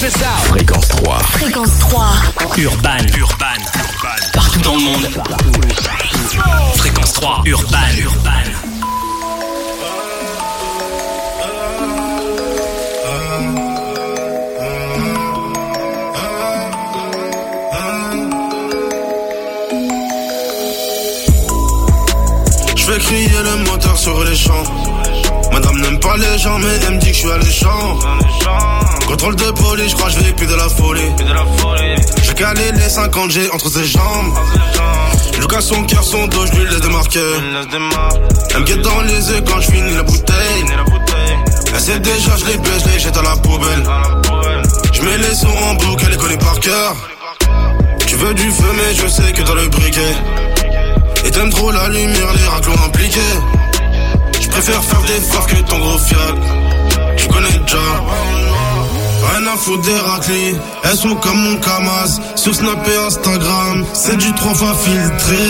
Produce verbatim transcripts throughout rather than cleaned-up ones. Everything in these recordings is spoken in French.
us out. Fréquence trois. Fréquence trois. Urban. Urban. Partout dans le monde. Fréquence trois. Urban. Urban. Je fais crier le moteur sur les champs. Madame n'aime pas les gens, mais elle me dit que je suis alléchant. Contrôle de police, je crois que je vais plus de la folie. J'ai calé les cinquante G entre ses jambes. Je casse son cœur, son dos, je lui laisse démarquer. Elle me guette dans les yeux quand je finis la bouteille. Elle sait déjà, je les baisse, je les jette à la poubelle. Je mets les sons en boucle, elle les connaît par cœur. Tu veux du feu, mais je sais que t'as le briquet. Et t'aimes trop la lumière, les raclons impliqués. Je préfère faire des frappes que ton gros fiat. Tu connais déjà. Rien à foutre des raclis. Elles sont comme mon Kamaz. Sur Snap et Instagram. C'est du trois fois filtré.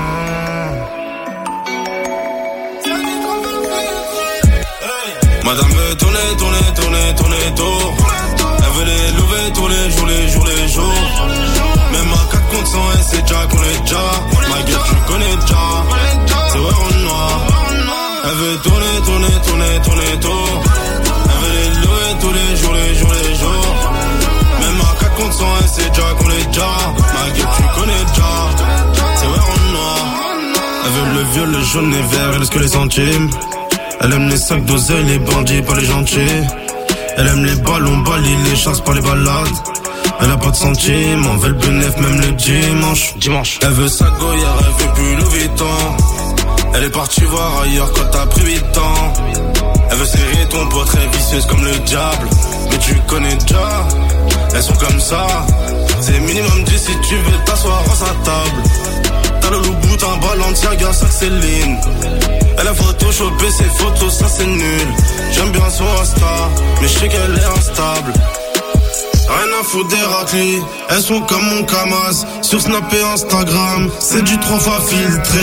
Madame veut tourner, tourner, tourner, tourner tour. Elle veut les lever tous les jours, les jours, les jours. Même à quatre contre cent, elle sait déjà qu'on est déjà. Ma gueule, tu connais déjà. C'est vrai en noir. Elle veut tourner, tourner, tourner, tourner tour. Elle veut les lever tous les jours, les jours, les jours. Même à quatre contre cent, elle sait déjà qu'on est déjà. Ma gueule, tu connais déjà. C'est vrai en noir. Elle veut le viol, le jaune et vert, elle laisse que les centimes. Elle aime les sacs d'oseille, les bandits, pas les gentils. Elle aime les ballons, balis, les chasses, pas les balades. Elle a pas de centimes, on veut le bénéf même le dimanche. Dimanche. Elle veut sa goyard, elle veut plus Louis Vuitton. Elle est partie voir ailleurs quand t'as pris huit ans. Elle veut serrer ton poids, très vicieuse comme le diable. Mais tu connais déjà, elles sont comme ça. C'est minimum dix si tu veux t'asseoir à sa table. T'as le loup bout, un Balenciaga, ça c'est Céline. Elle a photoshopé ses photos, ça c'est nul. J'aime bien son Insta, mais je sais qu'elle est instable. Rien à foutre des raclis, elles sont comme mon Kamaz. Sur Snap et Instagram, c'est du trois fois filtré.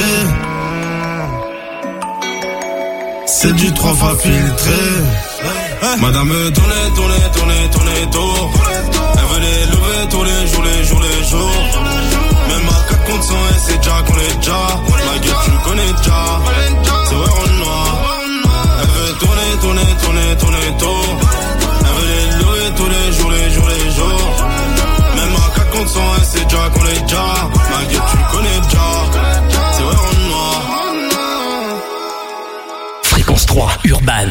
C'est du trois fois filtré. Madame veut tourner, tourner, tourner, tourner tour. Elle veut les lever tous les jours, les jours, les jours. Même à quatre contre cent, elle sait déjà qu'on est déjà. Ma gueule, tu connais déjà. C'est vrai en noir. Elle veut tourner, tourner, tourner, tourner tour. Elle veut les lever tous les jours, les jours, les jours. Même à quatre contre cent, elle sait déjà qu'on est déjà. Ma gueule, tu connais déjà. C'est vrai en noir. Fréquence trois, Urban.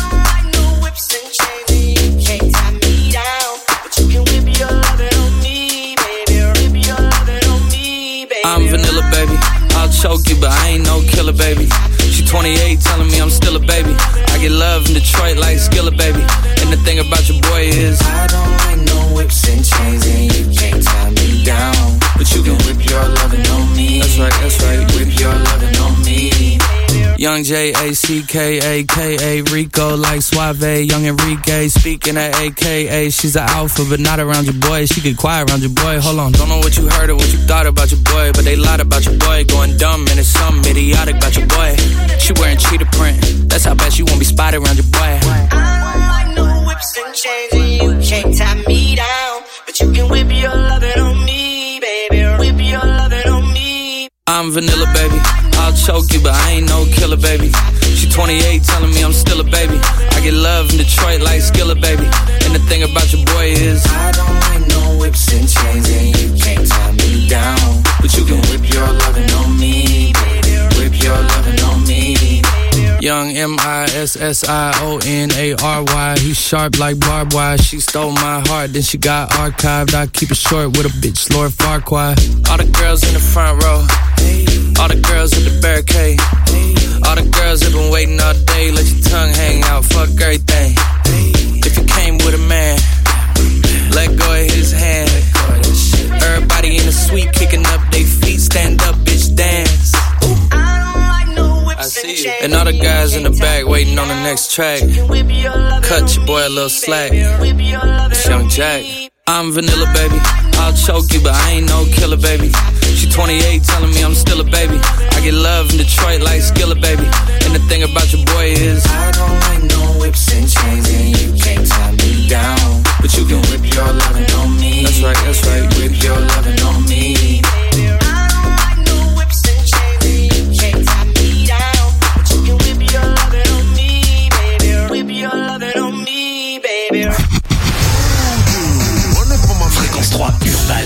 I'm vanilla, baby. I'll choke you, but I ain't no killer, baby. She twenty-eight, telling me I'm still a baby. I get love in Detroit like Skillet, baby. And the thing about your boy is I don't like no whips and chains, and you can't tie me down. But you can whip your lovin' on me. That's right, that's right. Whip your lovin' on me. Young J A C K A K A Rico like Suave, Young Enrique speaking at A K A. She's an alpha but not around your boy. She get quiet around your boy. Hold on, don't know what you heard or what you thought about your boy, but they lied about your boy. Going dumb and it's something idiotic about your boy. She wearing cheetah print. That's how bad she won't be spotted around your boy. I don't like no whips and chains, and you can't tie me down. But you can whip your lovin' on me, baby. Whip your lovin' on me. I'm vanilla, baby. I'll choke you, but I ain't no killer, baby. She twenty-eight, telling me I'm still a baby. I get love in Detroit like Skillet, baby. And the thing about your boy is I don't like no whips and chains, and you can't tie me down. But you can whip your lovin' on me, baby. Whip your lovin' on me. Young M I S S I O N A R Y. He's sharp like barbed wire. She stole my heart, then she got archived. I keep it short with a bitch, Lord Farquaad. All the girls in the front row, all the girls at the barricade, all the girls have been waiting all day. Let your tongue hang out, fuck everything. If you came with a man, let go of his hand. Everybody in the suite kicking up their feet. Stand up, bitch, dance. I see you. And all the guys in the back waiting on the next track. Cut your boy a little slack. It's Young Jack. I'm vanilla, baby. I'll choke you, but I ain't no killer, baby. She twenty-eight, telling me I'm still a baby. I get love in Detroit like Skillet, baby. And the thing about your boy is I don't like no whips and chains, and you can't tie me down. But you can whip your baby. Fréquence trois Urban.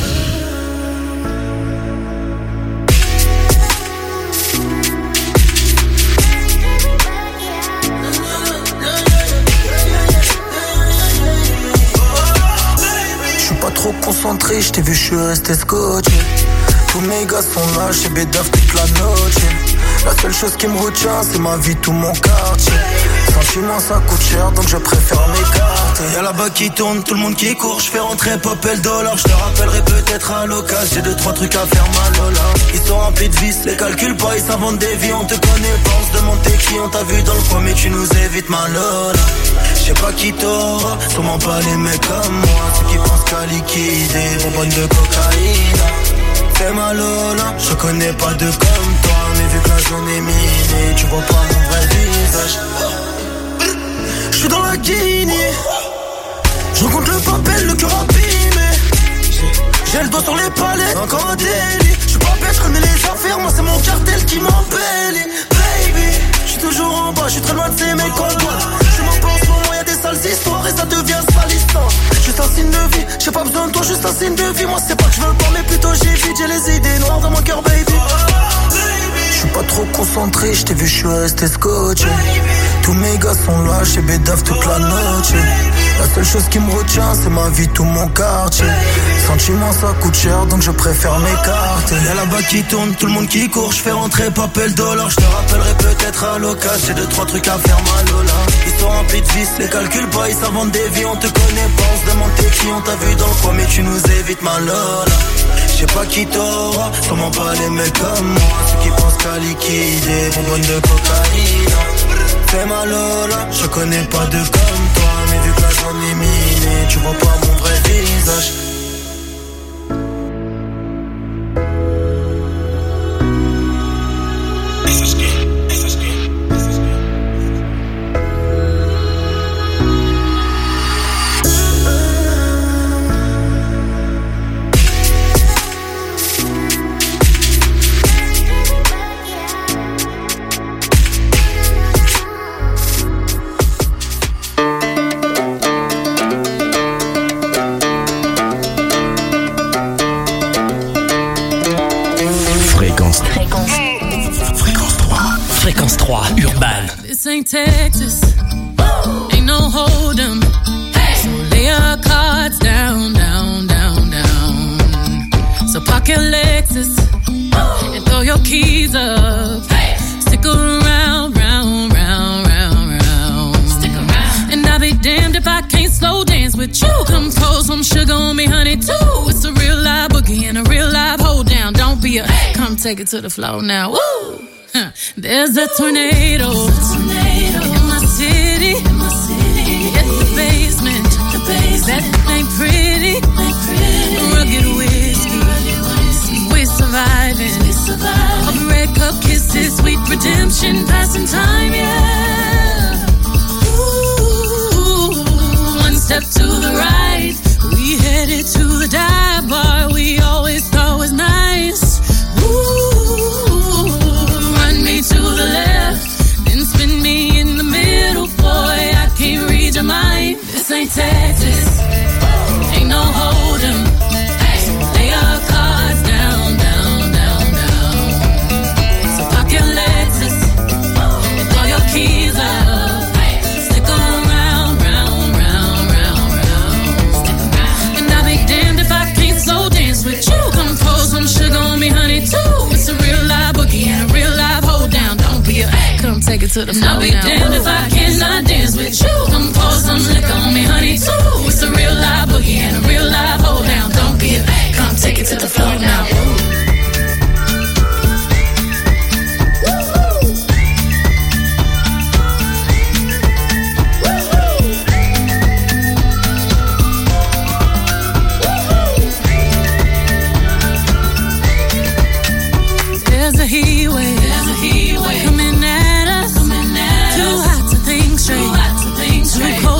Pas trop concentré, j't'ai vu, j'suis resté scotché. Tous mes gars sont là, j'ai bédave toute la noche. La seule chose qui me retient, c'est ma vie, tout mon quartier. Sentiment, ça coûte cher, donc je préfère m'écarter. Y'a là-bas qui tourne, tout le monde qui court. J'fais rentrer pop et le dollar. J'te rappellerai peut-être à l'occasion. J'ai deux, trois trucs à faire mal, Lola. Ils sont remplis de vices, les calculent pas, ils s'inventent des vies. On te connaît pas, on se demande t'es qui. On t'a vu dans le coin, mais tu nous évites, ma Lola. J'sais pas qui t'aura, sûrement pas les mecs comme moi. Ceux qui pensent qu'à liquider, bonbonne de cocaïne. Fais ma Lola, je connais pas de comme toi. Mais vu que la zone est minée, tu vois pas mon vrai visage. J'suis dans la Guinée, j'rencontre le papel, le cœur abîmé. J'ai le doigt sur les palettes, encore un délit. J'suis pas bête, j'connais les affaires, moi c'est mon cartel qui m'embellit. Baby, j'suis toujours en bas, j'suis très loin de ces mecs en boîte. J'suis mon plan en ce moment, y'a des sales histoires et ça devient salissant. Juste un signe de vie, j'ai pas besoin de toi, juste un signe de vie. Moi c'est pas que je veux pas, mais plutôt j'évite. J'ai les idées noires dans mon cœur, baby. Je suis pas trop concentré, je t'ai vu, je suis resté scotché. Tous mes gars sont là, j'ai bédave toute la noche. La seule chose qui me retient, c'est ma vie, tout mon quartier. Sentiment, ça coûte cher, donc je préfère m'écarter. Y'a là-bas qui tourne, tout le monde qui court. J'fais rentrer papel dollar, j'te rappellerai peut-être à l'occasion. J'ai deux, trois trucs à faire, ma Lola. Ils sont remplis de vices, les calculent pas, ils s'inventent des vies. On te connaît pas, on se demande t'es qui. On t'a vu dans le coin, mais tu nous évites, ma Lola. J'sais pas qui t'aura, sûrement pas les mecs comme moi. Ceux qui pensent qu'à liquider, bonbonne de cocaïne. Fais ma Lola, je connais pas de comme toi. Mais vu que la zone est minée, tu vois pas mon vrai visage. Fréquence trois Urban. This ain't Texas, ain't no hold 'em. So lay your cards down, down, down, down. So park your Lexus and throw your keys up. Stick around, round, round, round, round. Stick around. And I'll be damned if I can't slow dance with you. Come pour some sugar on me, honey, too. It's a real live boogie and a real live hold down. Don't be a, come take it to the floor now. Woo! There's a tornado, tornado in my city, in my city. It's the basement, the basement. That ain't pretty, ain't pretty. Rugged whiskey, rugged whiskey. We're surviving, we're surviving. Of red cup kisses, sweet redemption, passing time, yeah. Ooh, one step to the right, we headed to the dive bar we always thought was nice. Ooh. To the left, then spin me in the middle, boy, I can't read your mind. This ain't Texas, ain't no hold 'em. So lay your cards down, down, down, down. So park your Lexus and throw your keys up. Stick around, round, round, round, round. Stick around. And I'll be damned if I can't slow dance with you. Come pour some sugar on me, honey, too. It's a real live boogie and a real live hold down. Don't be a, come take it to the floor. I'll be now. Damned if I cannot dance with you. Come pour some liquor on me, honey, too. It's a real live boogie and a real live hold down. Don't be a, come take it to the floor now. There's a heat wave, there's a heat wave coming at us, coming at us. Too hot to think straight, too hot to think straight. Too cold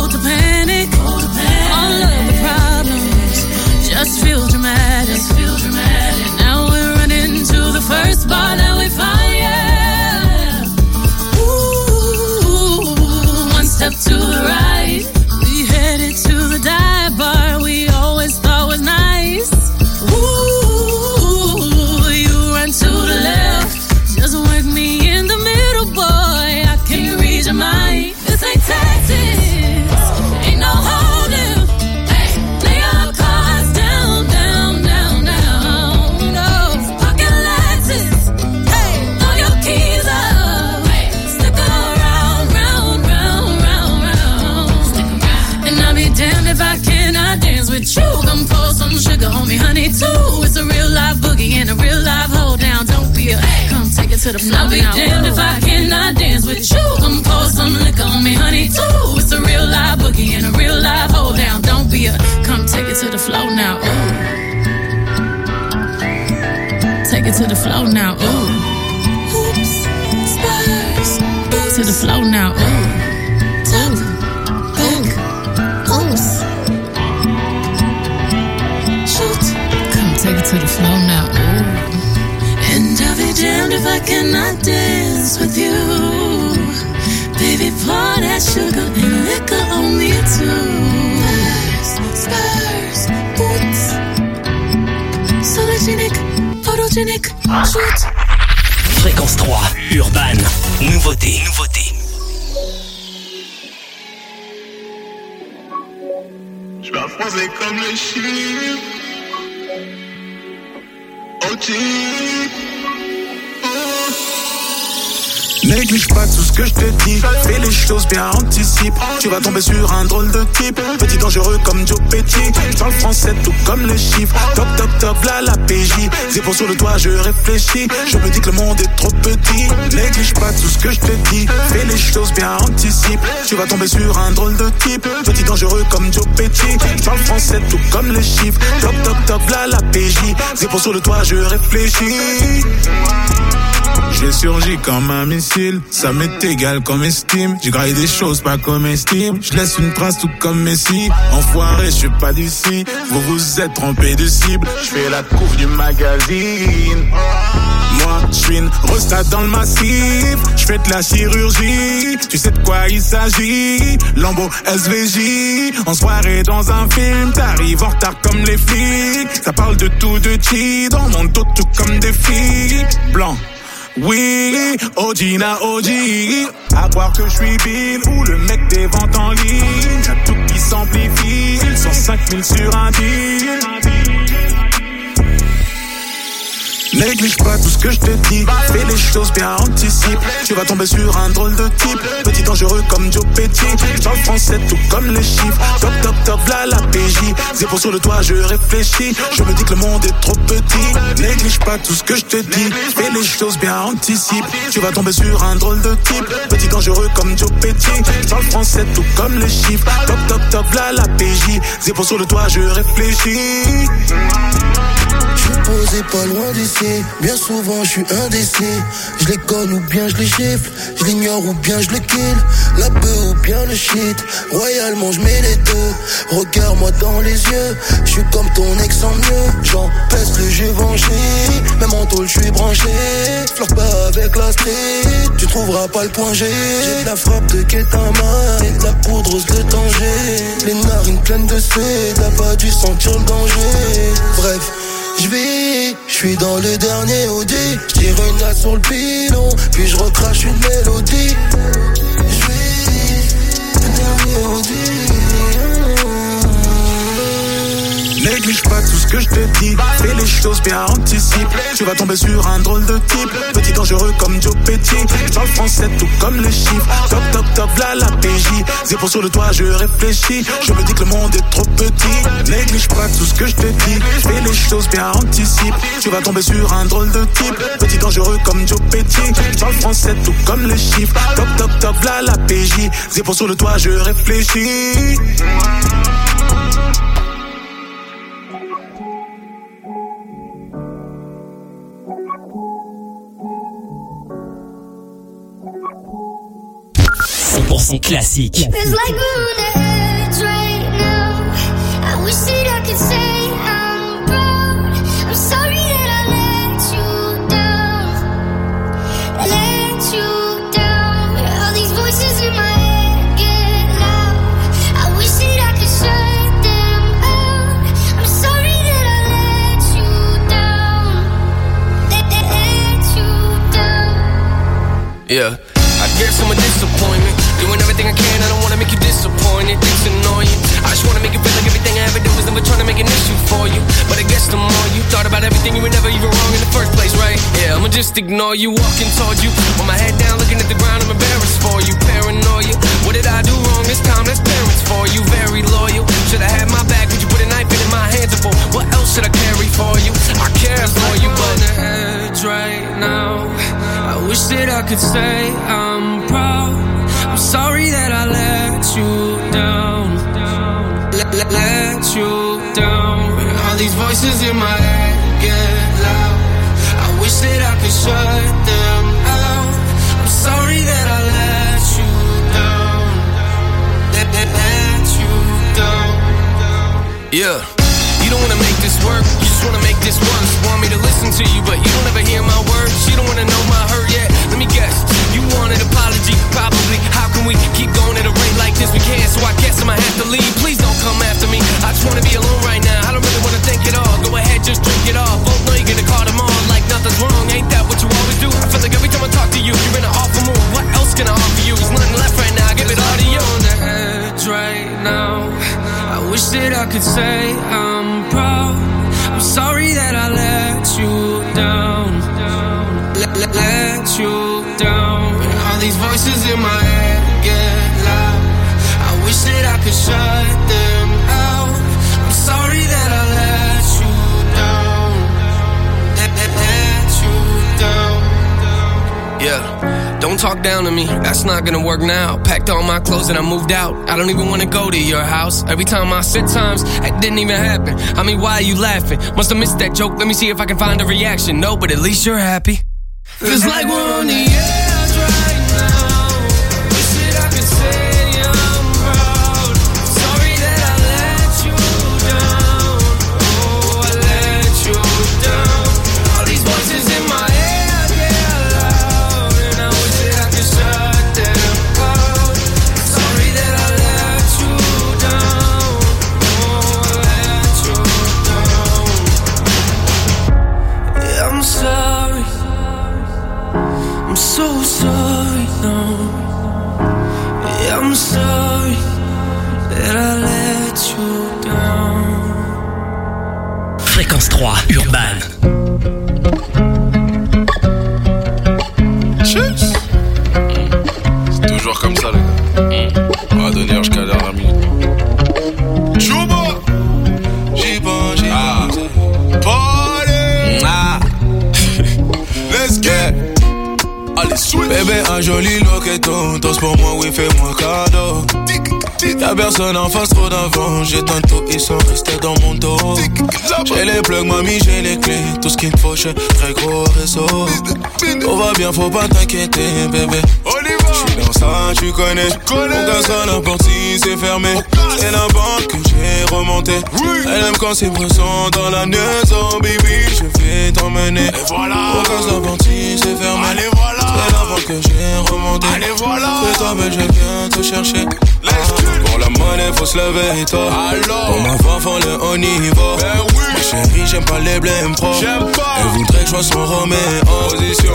be a come take it to the floor. I'll be damned if I cannot dance with you. Come pour some liquor on me, honey, too. It's a real live boogie and a real live hold down. Don't be a come take it to the floor now. Ooh. Take it to the floor now. Ooh. Oops, spurs. To the floor now. Ooh. Top, back, oops. Shoot. Come take it to the floor now. Ooh. And I'll be damned if I cannot dance with you. Baby, pour that sugar and liquor on me too. Spurs, spurs, boots. Sologenic, photogenic, shoot. Fréquence trois, Urban. Nouveauté, nouveauté. Je vais affronter comme les chiffres. O G. Néglige pas tout ce que je te dis. Fais les choses bien, anticipe. Tu vas tomber sur un drôle de type. Petit dangereux comme Joe Petit. Je parle français tout comme les chiffres. Top, top, top, là la P J. Zéro sur le toit, je réfléchis. Je me dis que le monde est trop petit. Néglige pas tout ce que je te dis. Fais les choses bien, anticipe. Tu vas tomber sur un drôle de type. Petit dangereux comme Joe Petit. Je parle français tout comme les chiffres. Top, top, top, là la P J. Zéro sur le toit, je réfléchis. J'ai surgi comme un missile, ça m'est égal comme estime. J'ai graillé des choses pas comestibles, je laisse une trace tout comme Messi. Enfoiré, je suis pas d'ici, vous vous êtes trompé de cible. Je fais la couve du magazine. Moi, je suis une resta dans le massif, je fais de la chirurgie. Tu sais de quoi il s'agit, Lambo S V J. En soirée dans un film, t'arrives en retard comme les flics. Ça parle de tout, de chi, dans mon dos tout comme des filles. Blanc. Oui, O G na O G. À croire que je suis Bill ou le mec des ventes en ligne. Y'a tout qui s'amplifie, ils sont cinq mille sur un deal. Néglige pas tout ce que je te dis. Fais les choses bien, anticipe. Tu vas tomber sur un drôle de type. Petit dangereux comme Joe Petit. Je parle français tout comme les chiffres. Top, top, top, là la P J. Zéro sur le toit, je réfléchis. Je me dis que le monde est trop petit. Néglige pas tout ce que je te dis. Fais les choses bien, anticipe. Tu vas tomber sur un drôle de type. Petit dangereux comme Joe Petit. Je parle français tout comme les chiffres. Top, top, top, là la P J. Zéro sur le toit, je réfléchis. Je suis posé pas loin d'ici, bien souvent je suis indécis. Je les colle ou bien je les gifle, je l'ignore ou bien je le kill. La beuh ou bien le shit, royalement je mets les deux. Regarde-moi dans les yeux, je suis comme ton ex en mieux. J'en pèse le jeu vengé, même en tôle je suis branché. Flirte pas avec la street, tu trouveras pas le point G. J'ai de la frappe de Ketama et de la poudreuse de danger. Les narines pleines de suie, t'as pas dû sentir le danger. Bref, je vis, je suis dans le dernier Audi. Je tire une natte sur le pilon, puis je recrache une mélodie. Je vis, le dernier Audi. Néglige pas tout ce que je te dis. Fais les choses bien, anticipe. Tu vas tomber sur un drôle de type. Petit dangereux comme Joe Petit. Je parle français tout comme les chiffres. Top, top, top, là la P J. Zéro sur le toit, je réfléchis. Je me dis que le monde est trop petit. Néglige pas tout ce que je te dis. Fais les choses bien, anticipe. Tu vas tomber sur un drôle de type. Petit dangereux comme Joe Petit. Je parle français tout comme les chiffres. Top, top, top, là la P J. Zéro sur le toit, je réfléchis. cent pour cent classique. It's like we're on the edge right now. I wish that I could say I'm proud. I'm sorry that I let you down. Let you down. All these voices in my head get loud. I wish that I could shut them out. I'm sorry that I let you down. Let, let, let you down. Yeah, I guess I'm a disappointment. Doing everything I can, I don't wanna make you disappointed. It's annoying. I just wanna make you feel like everything I ever do is never trying to make an issue for you. But I guess the more you thought about everything, you were never even wrong in the first place, right? Yeah, I'ma just ignore you, walking toward you. With my head down, looking at the ground, I'm embarrassed for you. Paranoia, what did I do wrong this time? That's parents for you, very loyal. Should've had my back, would you put a knife in my hands? For what else should I carry for you? I care for you, but on the edge right now. could say I'm proud. I'm sorry that I let you down. Let, let, let you down. All these voices in my head get loud. I wish that I could shut them out. I'm sorry that I let you down. Let, let, let you down. Yeah. You don't wanna make this work, you just wanna make this worse. Want me to listen to you, but you don't ever hear my words. You don't wanna know my hurt yet. Let me guess, you want an apology, probably. How can we keep going at a rate like this? We can't, so I guess I might have to leave. Please don't come after me. I just wanna be alone right now. I don't really wanna think it all. Go ahead, just drink it all. Both know you're gonna call them on like nothing's wrong. Ain't that what you always do? I feel like every time I talk to you, you're in an awful mood. What else can I offer you? There's nothing left right now. I give it all to you. On the edge right now. I wish that I could say I'm proud. I'm sorry that I let you down. Let, let, let you down. All these voices in my head get loud. I wish that I could shut them out. I'm sorry that I let you down. Let, let, let you down. Yeah. Don't talk down to me, that's not gonna work now. Packed all my clothes and I moved out. I don't even wanna go to your house. Every time I said times, that didn't even happen. I mean, why are you laughing? Must have missed that joke, let me see if I can find a reaction. No, but at least you're happy. Feels like we're on the edge right now. Wish that I could say I'm proud. Sorry that I let you down. Oh, I let you down. All these voices in my head get loud, and I wish that I could shut them out. Sorry that I let you down. Oh, I let you down. Yeah, I'm sorry. I'm so sorry now. Yeah, I'm sorry that I let you down. Fréquence trois, Urban. Cheers. C'est toujours comme ça, les gars. On va donner jusqu'à la dernière minute. Chouba. J'y pense, j'y pense. Party. Ah. Let's get. Allez, switch. Bébé, un joli loqueton. Danse pour moi, oui, fais-moi cadeau. Y'a personne en face, trop d'avant. J'ai tantôt, ils sont restés dans mon dos. J'ai les plugs, mamie, j'ai les clés. Tout ce qu'il me faut, j'ai très gros réseau. Tout va bien, faut pas t'inquiéter, bébé. J'suis dans ça, tu connais. Mon gaz à n'importe si c'est fermé. C'est la banque que j'ai remonté. Elle aime quand c'est pressant dans la maison, baby. Je vais t'emmener. Mon gaz à n'importe si c'est fermé. C'est la banque que j'ai remonté. C'est toi, mais je viens te chercher. Pour la monnaie, faut se lever et toi. Pour ma voix, faut le haut niveau. Ben oui. Ma chérie, j'aime pas les blèmes pro. J'aime pas. Elle voudrait que je sois son Roméo. Position.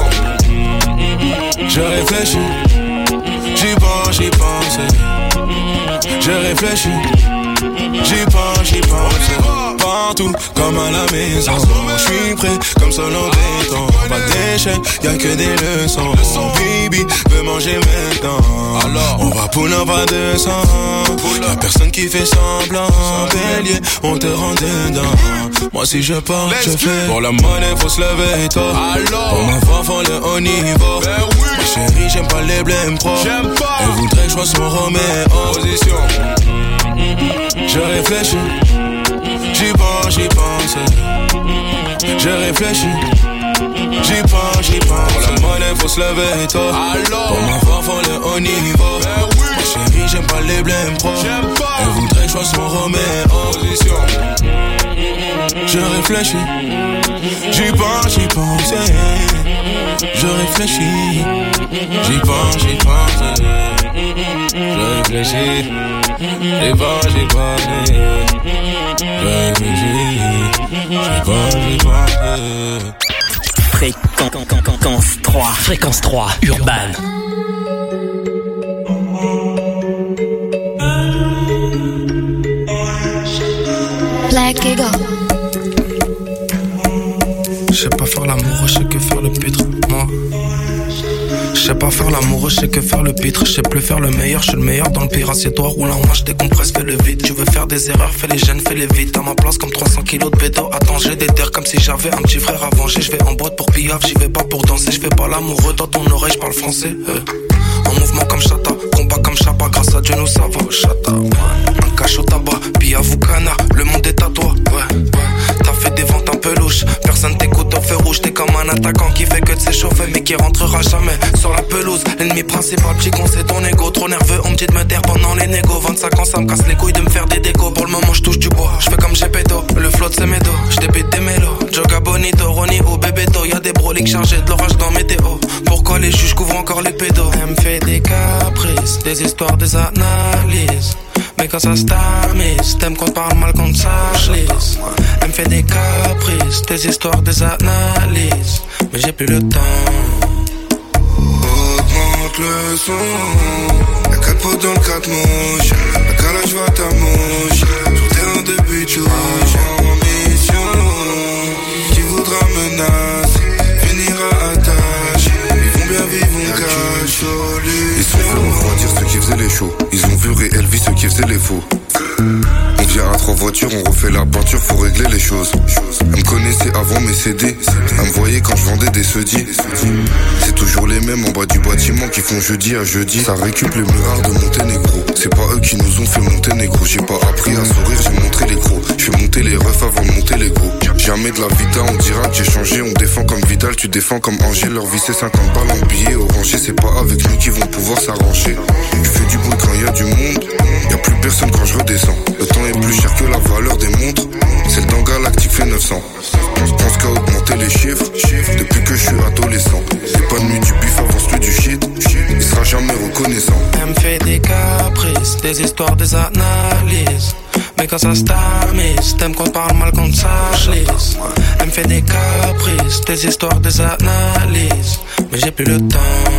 Je réfléchis. J'y pense, j'y pense. Je réfléchis. J'y pense, j'y pense. Partout, comme à la maison. J'suis prêt, comme seul en béton. Pas d'échec, y'a que des leçons. Baby, veut manger maintenant. Alors, on va pour un pas de sang. Y'a personne qui fait semblant. Bélier, on te rend dedans. Moi si je pars, je fais. Pour la monnaie, faut se lever tôt. Pour ma voix, faut le haut niveau. Ma chérie, j'aime pas les blèmes pro. Elle voudrait que je sois son Roméo. Position. Je réfléchis. J'y pense, j'y pense. Je réfléchis. J'y pense, j'y pense. Pour la monnaie, faut se lever tôt. Pour ma voix, faut le haut niveau. Ma chérie, j'aime pas les blèmes pro. Elle voudrait que je sois son Roméo. Position. Je réfléchis. J'y pense, j'y pense. Je réfléchis. J'y pense, j'y pense. Je réfléchis. J'y pense, j'y pense. Je réfléchis. J'y pense, j'y pense. Fréquence trois. Fréquence trois, Urban. Black Eagle. Je sais pas faire l'amour, je sais que faire le pitre, moi. Je sais pas faire l'amour, je sais que faire le pitre. Je sais plus faire le meilleur, je suis le meilleur dans le pire. Assieds-toi, roule en marche, décompresse, fais le vide. Tu veux faire faire des erreurs, fais les jeunes, fais les vite. À ma place comme trois cents kilos de bédo. Attends, j'ai des terres comme si j'avais un petit frère à venger. Je vais en boîte pour piaf, j'y vais pas pour danser. Je fais pas l'amoureux dans ton oreille, je parle français. euh. En mouvement comme Chata, combat comme Chapa. Grâce à Dieu nous ça va, Chata. Ouais. Un cache au tabac, piaf ou canard, le monde est à toi. Ouais, ouais. T'as fait des ventes un peu louches, personne t'écoute au feu rouge. T'es comme un attaquant qui fait que de s'échauffer mais qui rentrera jamais sur la pelouse. L'ennemi principal, petit con, c'est ton ego. Trop nerveux, on me dit de me taire pendant les négos. vingt-cinq ans, ça me casse les couilles de me faire des décos. Pour le moment, je touche du bois, je fais comme Gepetto. Le flotte c'est médo, je débite des mélos. Joga Bonito, Ronnie ou Bebeto. Y'a des broliques chargés de l'orage dans météo. Pourquoi les juges couvrent encore les pédos? Elle me fait des caprices, des histoires, des analyses. Mais quand ça se tamise, t'aimes qu'on parle mal quand ça glisse. Elle me fait des caprices, des histoires, des analyses. Mais j'ai plus le temps. Augmente le son. Y'a quatre potes dans le quatre mouches. La calage va ta mouche. Sur terrain de but, je suis en mission. Qui voudra menacer finira à tâche. Ils vont bien vivre, on cache. Ils sont fait refroidir ceux qui faisaient les shows. Ils ont vu réelle vie ceux qui faisaient les faux. On vient à trois voitures, on refait la peinture, faut régler les choses. Elle me connaissait avant mes C D. Elle me voyait quand je vendais des sedis. C'est toujours les mêmes en bas du bâtiment qui font jeudi à jeudi. Ça récup les murards de Monténégro. C'est pas eux qui nous ont fait monter négro. J'ai pas appris à sourire, j'ai montré les gros. Je fais monter les refs avant de monter les gros. Jamais de la vita, on dira que j'ai changé. On défend comme Vidal, tu défends comme Angers. Leur vie c'est cinquante balles en billets orangés. C'est pas avec nous qu'ils vont pouvoir s'arranger. Je fais du bruit quand y a du monde. Y'a plus personne quand je redescends. Le temps est plus cher que la valeur des montres. C'est le temps galactique fait neuf cents. Je pense qu'à augmenter les chiffres depuis que je suis adolescent. C'est pas de nuit du bif, avance plus du shit. Il sera jamais reconnaissant. Elle me fait des caprices, des histoires, des analyses. Mais quand ça se tamise, t'aimes qu'on parle mal quand ça glisse. Elle me fait des caprices, des histoires, des analyses. Mais j'ai plus le temps.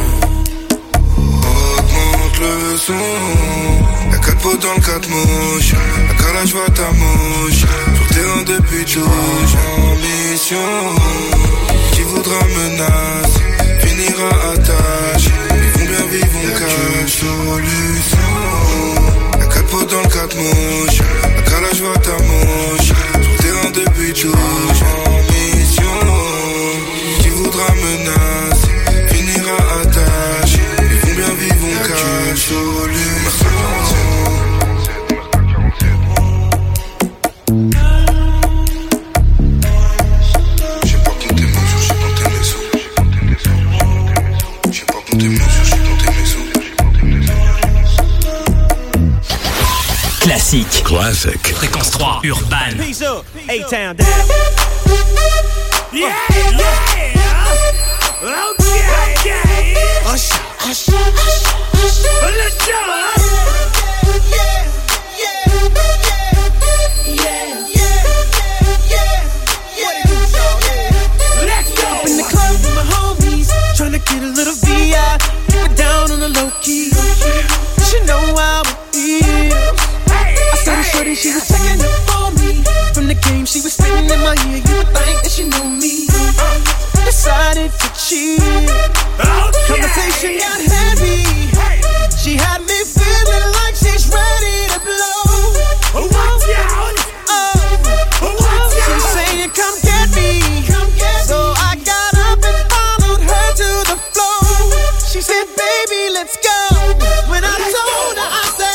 Augmente le son. Y'a quatre potes dans le quatre mouches. La calage va ta mouche. Sur terrain de but, en mission. Qui voudra menacer finira à tâche. Ils vont bien vivre, on cache. Solution. Y'a quatre potes dans le quatre mouches. La calage va ta mouche. Sur terrain de but, en mission. Qui voudra menacer finira à tâche. Ils vont bien vivre, on cache. Solution. Classique. Classic. Fréquence trois, Urban. Peace up, A-Town down. Yeah, yeah. Okay, okay. Hush, hush, hush, hush. Let's go. Yeah, yeah, yeah, yeah, yeah, yeah. Let's go. Up in the club with my homies, trying to get a little V I, but down on the low key. You should know how it feels. I saw the shorty, she was checking up on me. From the game, she was spinning in my ear. You would think that she knew me. Decided to cheat. Conversation got heavy. She had me feeling like she's ready to blow. Watch out! Oh, she's saying, "Come get me." So I got up and followed her to the floor. She said, "Baby, let's go." When I told her, I said.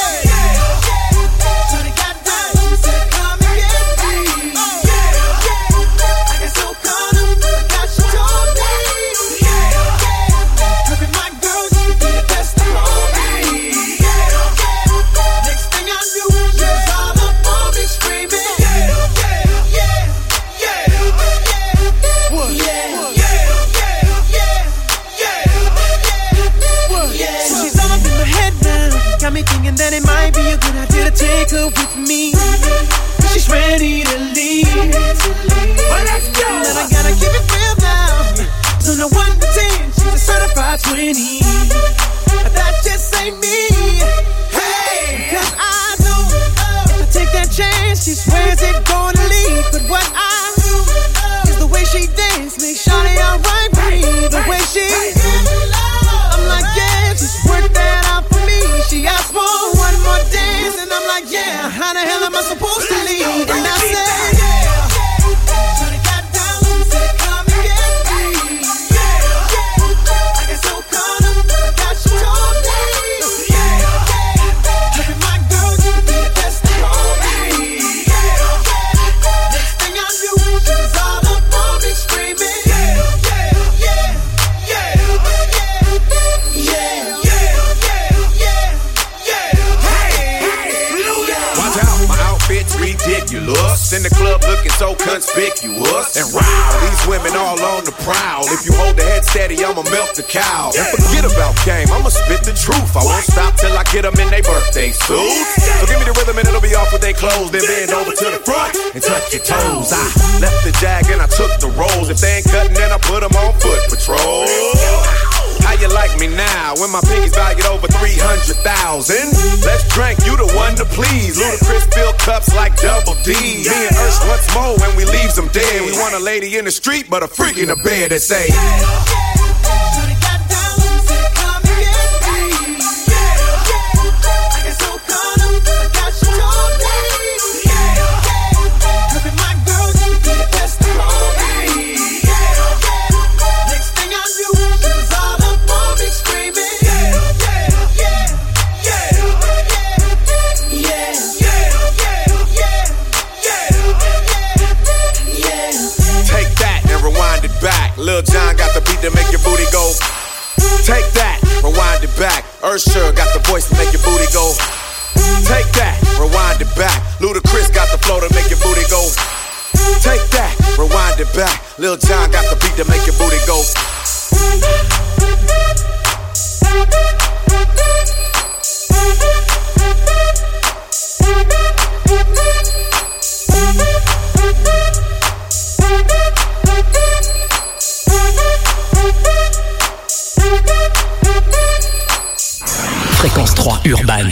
Got me thinking that it might be a good idea to take her with me. She's ready to leave. Well, let's go. But I gotta keep it real now. So no one to ten, she's a certified twenty. But that just ain't me. Hey, cause I know if I take that chance, she swears it's gonna leave. But what I do is the way she dance makes shawty alright with me. The way she I'm like, yeah, just work that out for me. She asked for one more dance, and I'm like, yeah, how the hell am I fabulous. In the club looking so conspicuous. And wow, these women all on the prowl. If you hold the head steady, I'ma milk the cow. And forget about game, I'ma spit the truth. I won't stop till I get them in their birthday suits. So give me the rhythm and it'll be off with their clothes. Then bend over to the front and touch your toes. I left the jag and I took the rolls. If they ain't cutting, then I put them on foot patrol. How you like me now when my pinky's valued over three hundred thousand? Let's drink, you the one to please. Ludacris fill cups like Double D. Me and Ursh once more when we leaves them dead. We want a lady in the street, but a freak in the bed that say Lil Jon got the beat to make your booty go. Take that, rewind it back. Usher got the voice to make your booty go. Take that, rewind it back. Ludacris got the flow to make your booty go. Take that, rewind it back. Lil Jon got the beat to make your booty go. Fréquence trois urbaine.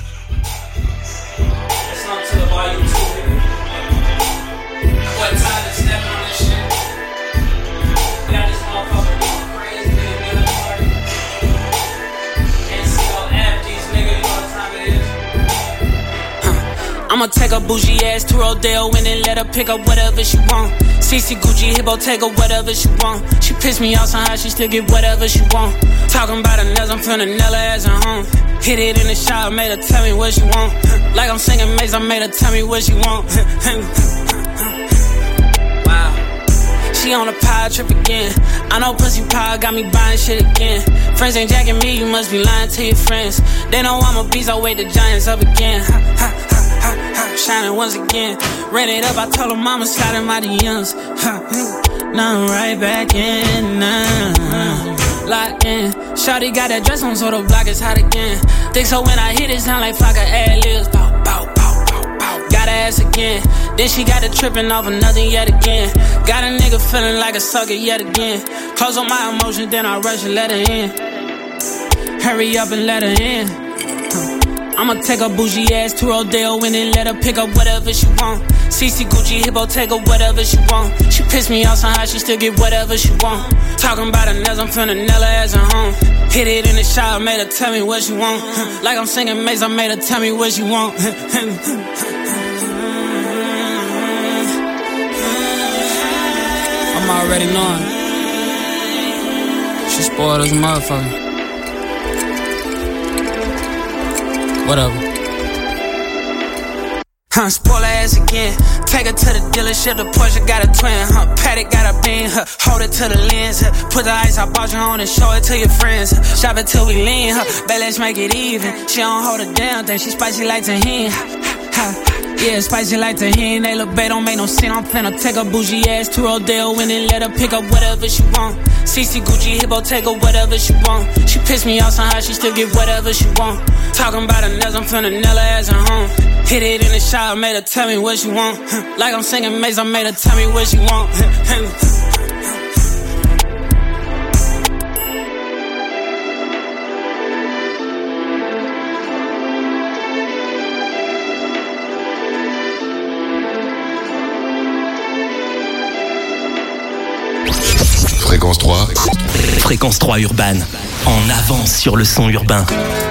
I'ma take a bougie ass to Rodeo and then let her pick up whatever she want. C C Gucci, Hippo, take her whatever she want. She pissed me off somehow, she still get whatever she want. Talking about her nails, I'm feeling Nella as a home. Hit it in the shower, made her tell me what she want. Like I'm singing Maze, I made her tell me what she want. Wow. She on a power trip again. I know pussy power got me buying shit again. Friends ain't jacking me, you must be lying to your friends. They know I'm a beast, I wake the giants up again. Ha, ha, ha, ha, ha. Shining once again. Ran it up, I told her mama slide in my D Ms. Now I'm right back in, now locked in. Shawty got that dress on so the block is hot again. Think so when I hit it sound like Flocka ad-libs. Bow, bow, bow, bow, bow. Got her ass again. Then she got it tripping off of nothing yet again. Got a nigga feeling like a sucker yet again. Close on my emotions, then I rush and let her in. Hurry up and let her in. I'ma take a bougie ass to Rodeo and then let her pick up whatever she want. C C Gucci, Hippo, take her whatever she want. She pissed me off somehow, she still get whatever she want. Talking about her nails, I'm feeling Nella as a home. Hit it in the shower, made her tell me what she want. Like I'm singing Maze, I made her tell me what she want. I'm already knowing. She spoiled as a motherfucker. Whatever. Huh, spoil her ass again. Take her to the dealership, the Porsche got a twin, huh? Paddock got a bean, huh? Hold it to the lens, huh? Put the ice I bought you on and show it to your friends, huh? Shop it till we lean, huh? Bet let's make it even. She don't hold it down, think she spicy like tahini, ha. Yeah, spicy like tahini. They look bad, don't make no sense. I'm finna take a bougie ass to Rodeo and then let her pick up whatever she want. C C Gucci, Hippo, take her whatever she want. She pissed me off somehow, she still get whatever she want. Talking about her nails, I'm feeling Nella as a home. Hit it in the shower, made her tell me what she want. Like I'm singing Maze, I made her tell me what she want. Fréquence trois. Fréquence trois urbaine. En avance sur le son urbain.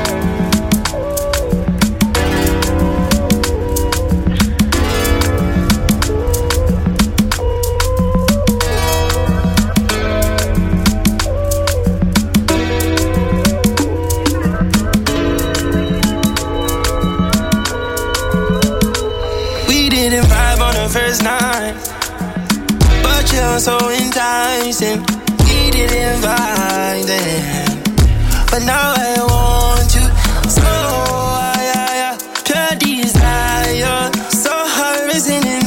We didn't vibe on the first night, but you're so enticing. We didn't vibe then, but now I want you. So, yeah, yeah, pure desire, so hard risen in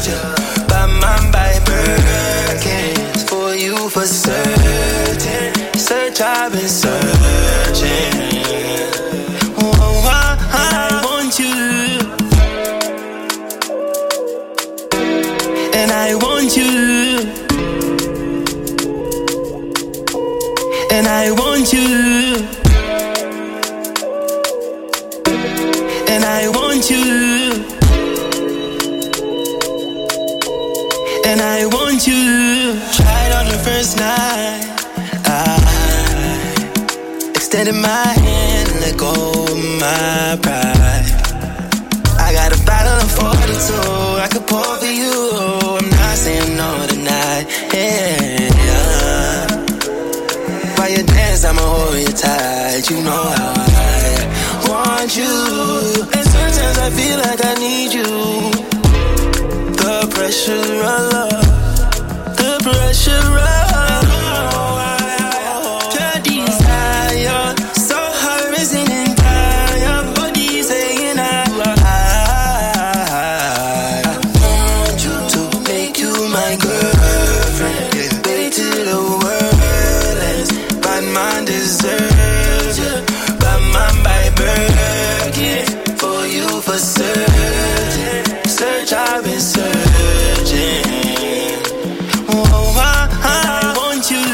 searching. Buy mine by Birkins. For you for certain. Search, I've been searching. Oh, I, I want you. And I want you. And I want you. And I want you. And I want you. Tried on the first night. I extended my hand and let go of my pride. I got a bottle of forty-two I could pour for you. I'm not saying no tonight. Yeah, yeah. While you dance, I'ma hold you tight. You know how I want you. And sometimes I feel like I need you. The pressure of love, the pressure of love. The desire, so hard isn't entire. Body saying I, I want you to make you my girlfriend. Baby, to the world ends. Bad man deserves you. Bad man by birth, yeah. For you for certain. Search, I've been searching. Oh, I, I want you.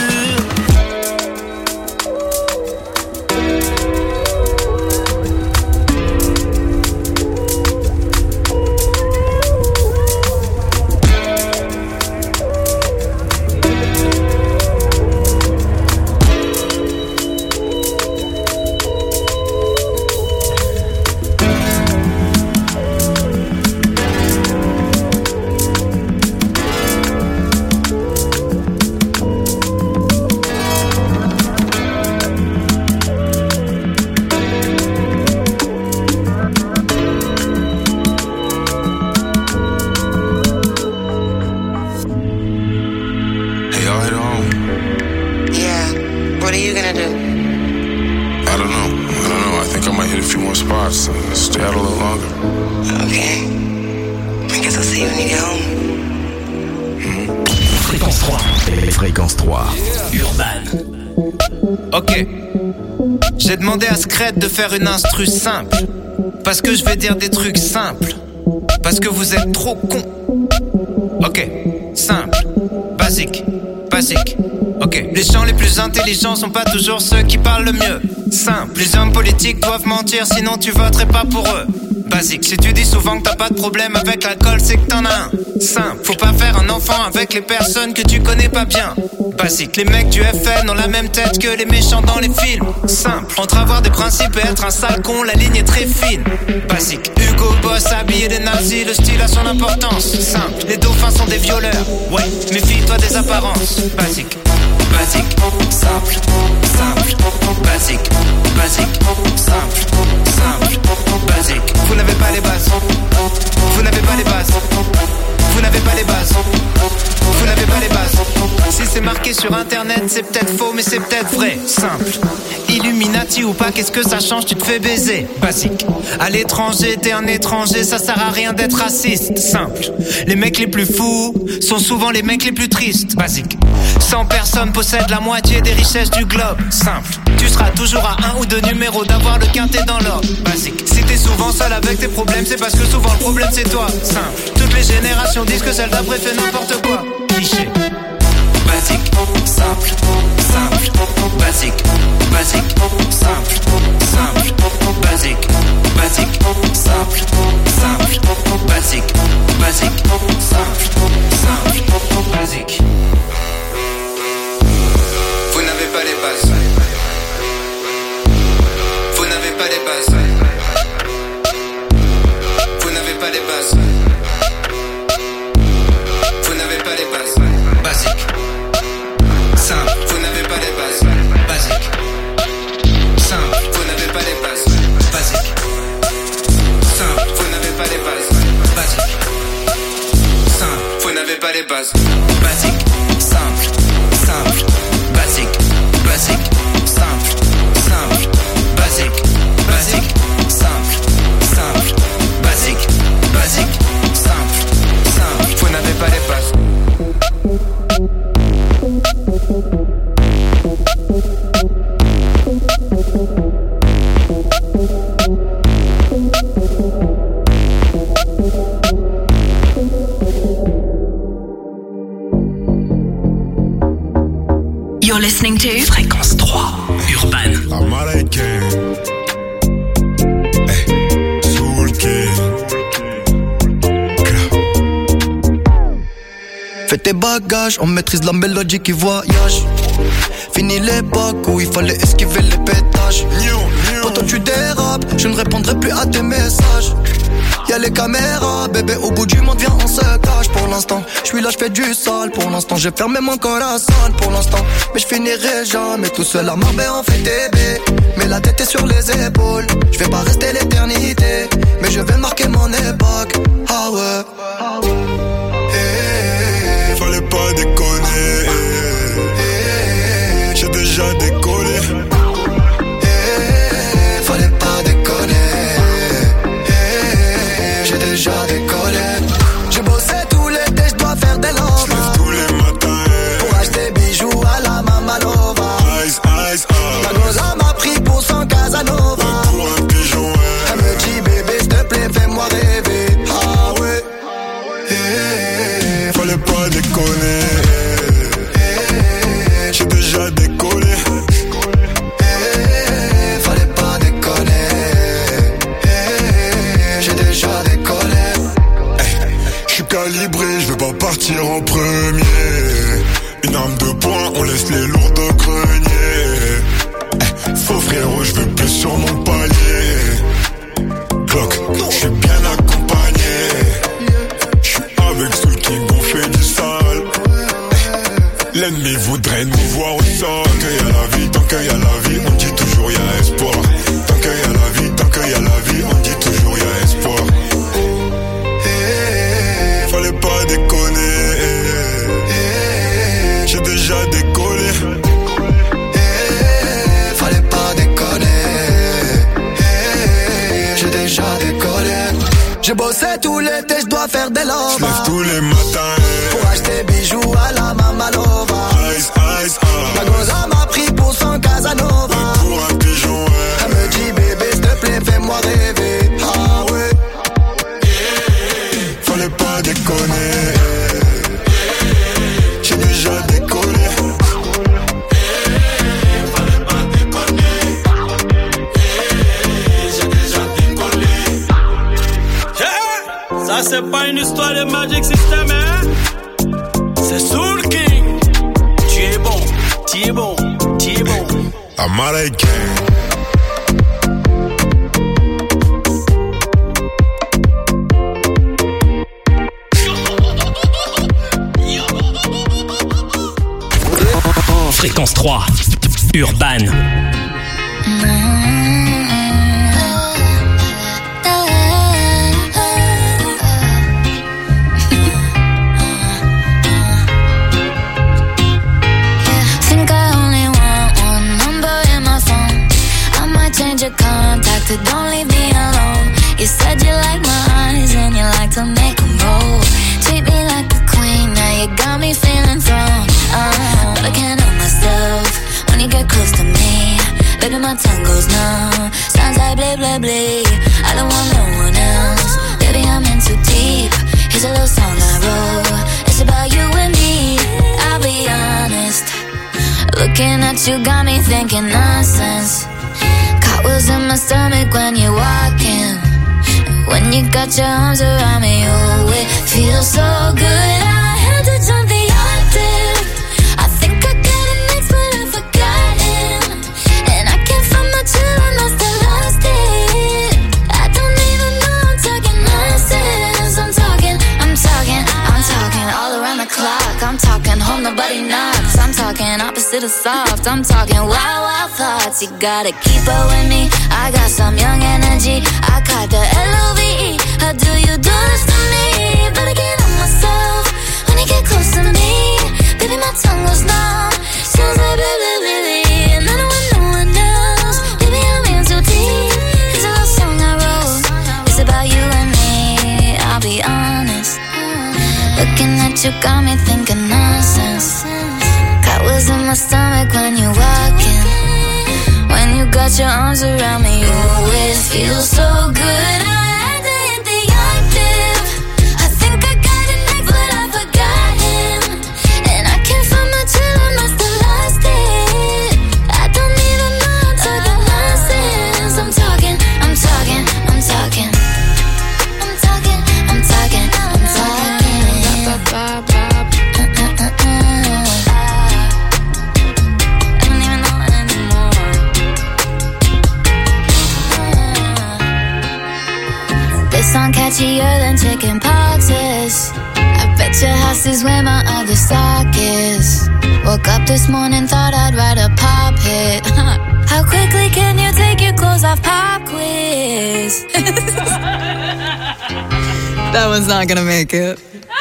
Ok, j'ai demandé à Scred de faire une instru simple. Parce que je vais dire des trucs simples. Parce que vous êtes trop cons. Ok, simple, basique, basique. Ok, les gens les plus intelligents sont pas toujours ceux qui parlent le mieux. Simple, les hommes politiques doivent mentir sinon tu voterais pas pour eux. Basique, si tu dis souvent que t'as pas de problème avec l'alcool, c'est que t'en as un. Simple, faut pas faire un enfant avec les personnes que tu connais pas bien. Basique, les mecs du F N ont la même tête que les méchants dans les films. Simple, entre avoir des principes et être un sale con, la ligne est très fine. Basique, Hugo Boss habillé des nazis, le style a son importance. Simple, les dauphins sont des violeurs. Ouais, méfie-toi des apparences. Basique, basique, simple, simple, basique, basique, simple, simple, basique. Vous n'avez pas les bases. Vous n'avez pas les bases. Vous n'avez pas les bases. Vous n'avez pas les bases. Si c'est marqué sur internet, c'est peut-être faux, mais c'est peut-être vrai. Simple. Illuminati ou pas, qu'est-ce que ça change, tu te fais baiser. Basique. À l'étranger, t'es un étranger, ça sert à rien d'être raciste. Simple. Les mecs les plus fous sont souvent les mecs les plus tristes. Basique. cent personnes possèdent la moitié des richesses du globe. Simple. Tu seras toujours à un ou deux numéros d'avoir le quintet dans l'ordre. Basique. Si t'es souvent seul avec tes problèmes, c'est parce que souvent le problème c'est toi. Simple. Toutes les générations disent que celle d'après fait n'importe quoi. Cliché. Basique, simple, simple, basique, basique, simple, simple, basique, basique, simple, simple, basique, basique, simple, simple, basique. Vous n'avez pas les bases. Vous n'avez pas les bases. Vous n'avez pas les bases. Vous n'avez pas les bases. Basique. Simple, vous n'avez pas les bases. Basique. Simple, vous n'avez pas les bases. Basique. Simple, vous n'avez pas les bases. Basique. Simple, vous n'avez pas les bases. Basique. Simple, simple, basique, basique, simple, simple, basique, basique, simple, simple, basique, basique, simple, simple. Vous listening to Fréquence trois Urban. Américain. Hey, Soul King. Fais tes bagages, on maîtrise la mélodie qui voyage. Fini l'époque où il fallait esquiver les pétages. Pourtant tu dérapes, je ne répondrai plus à tes messages. Y'a les caméras, bébé, au bout du monde, viens, on se cache. Pour l'instant, je suis là, je fais du sale. Pour l'instant, j'ai fermé mon corazon. Pour l'instant, mais je finirai jamais tout seul à Marbella, on fait bébé. Mais la tête est sur les épaules. Je vais pas rester l'éternité, mais je vais marquer mon époque. Ah ouais, ah ouais. Hey, fallait pas déconner. Hey, j'ai déjà décollé. Hey, fallait pas déconner. J'ai déjà décollé. J'ai bossé tout l'été, je dois faire des lovas. J'lève tous les matins pour acheter bijoux à la Mamalova. Ice, ice, ice. La goza m'a pris pour son Casanova. Pour un pigeon, ouais. Elle me dit bébé, s'il te plaît, fais-moi rêver. Ah ouais. Hey, fallait pas déconner. Hey, j'ai déjà décollé. Hey, fallait pas déconner. Hey, j'ai déjà décollé. Calibré, je veux pas partir en premier. Une arme de poing, on laisse les lourds de grenier. Eh, faux frérot, je veux plus sur mon palier. Clock, je suis bien accompagné. Je suis avec Soul King, on fait du sale. Eh, l'ennemi voudrait nous voir au sol. Tant qu'il y a la vie, tant qu'il y a la vie, on dit toujours y a espoir. Tant qu'il y a la vie, tant qu'il y a la vie, on dit toujours y a espoir. Fallait pas déconner. J'ai déjà décollé. Fallait pas déconner. J'ai déjà décollé. J'ai bossé tout l'été, je dois faire des lovas. J'lève tous les matins pour acheter bijoux à la Mamalova. Ice, ice, ice. La goza m'a pris pour son Casanova. Pour un pigeon, ouais. Elle me dit bébé, s'il te plaît, fais-moi rêver. Ah ouais. Fallait pas déconner. J'ai déjà décollé. Fallait pas déconner. J'ai déjà décollé. Hey, ça c'est pas une histoire de Magic System, hein? C'est Soul King. Tu es bon, tu es bon, tu es bon. Américain. Fréquence trois Urban. Think I only want one number in my phone. I might change your contact, but don't leave me alone. You said you like my eyes and you like to make them roll. Treat me like a queen, now you got me feeling thrown. Uh, but I can't help myself when you get close to me. Baby, my tongue goes numb. Sounds like blah, blah, blah. I don't want no one else. Baby, I'm in too deep. Here's a little song I wrote. It's about you and me. I'll be honest. Looking at you got me thinking nonsense. Cartwheels in my stomach when you're walking. When you got your arms around me, oh, it feels so good. I had to jump the octave. I think I got an ex, but I've forgotten. And I can't find my chill, I must have lost it. I don't even know I'm talking nonsense. I'm talking, I'm talking, I'm talking all around the clock. I'm talking home, nobody knocks. I'm talking opposite of soft. I'm talking wild, wild thoughts. You gotta keep up with me. I got some young energy. I caught the L O V E. How do you do this to me? But I can't help myself when you get close to me. Baby, my tongue goes numb. Sounds like blah, blah, blah. And I don't want no one else. Baby, I'm in too deep. It's a little song I wrote. It's about you and me. I'll be honest. Looking at you got me thinking nonsense. Cartwheels in my stomach when you're walking. When you got your arms around me, you always feel so good. I had to hit the octave. I think I got an ex, but I've forgotten. And I can't find my chill, I must have lost it. itchier than chicken poxes. I bet your house is where my other sock is. Woke up this morning, thought I'd write a pop hit. How quickly can you take your clothes off? Pop quiz. That one's not gonna make it.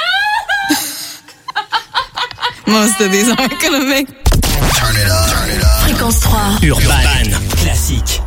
Most of these aren't gonna make it. Turn it up. Turn it up. Fréquence trois. Urban. Urban. Classique.